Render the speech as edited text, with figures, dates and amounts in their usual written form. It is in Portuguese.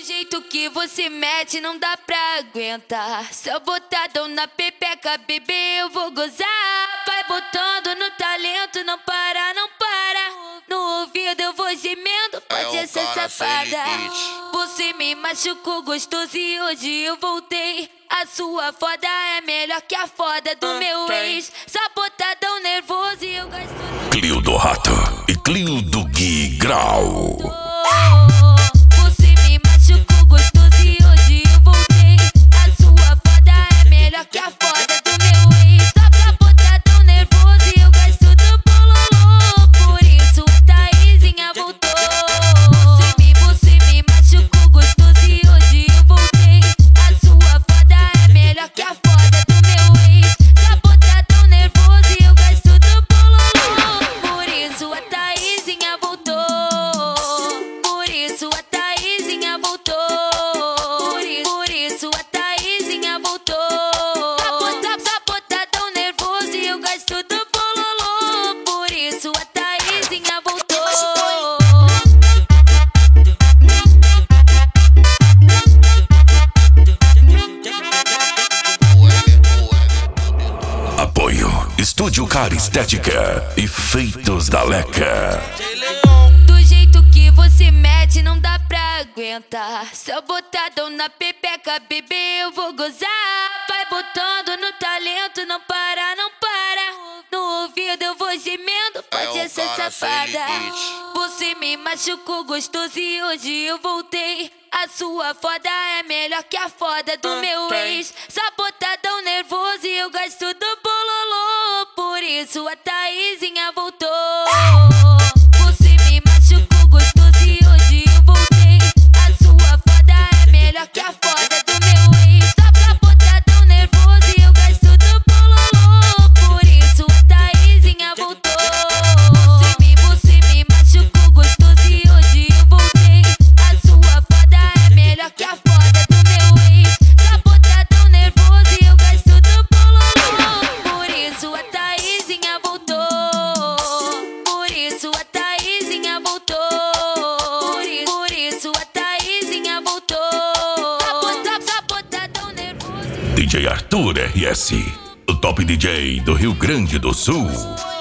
jeito que você mete não dá pra aguentar. Seu botadão na pepeca, bebê, eu vou gozar. Vai botando no talento, não para, não para. No ouvido eu vou gemendo, pode ser safada. Você me machucou gostoso e hoje eu voltei. A sua foda é melhor que a foda do meu ex. Só botadão nervoso e eu gosto. Clio do Rato e Clio do Gui Grau. Você me machucou gostoso e hoje eu voltei. A sua foda é melhor que a foda do meu ex. Só botadão nervoso e eu gosto do bololô. Por isso a Thaisinha voltou. Você me machucou gostoso e hoje eu voltei. A sua foda é melhor que a foda do meu ex. Só botadão nervoso e eu gosto do bololô. Por isso a Thaisinha voltou. Por isso a Thaisinha voltou. Por isso a Thaisinha voltou. Só botadão nervoso e eu gosto do bololô. Por isso a Thaisinha voltou. Apoio Estúdio Cara Estética e Feitos da Leca. Do jeito que você mete não dá pra aguentar. Seu botadão na pepeca, bebê, eu vou gozar. Vai botando no talento, não para, não para. No ouvido eu vou gemendo, pode ser safada. Você me machucou gostoso e hoje eu voltei. A sua foda é melhor que a foda do meu ex. Só botadão nervoso e eu gosto do bololô. Por isso a Thaisinha voltou. Você me machucou gostoso e hoje eu voltei. A sua foda é melhor que a foda do meu ex. Só botadão nervoso e eu gosto do bololô. Por isso a Thaisinha voltou. Você me machucou gostoso e hoje eu voltei. A sua foda é melhor que a foda do meu ex. Só botadão nervoso e eu gosto do bololô. Por isso a Thaisinha voltou. Por isso a Thaisinha voltou. Por isso a Thaisinha voltou. Só botadão nervoso. DJ Arthur RS, o top DJ do Rio Grande do Sul.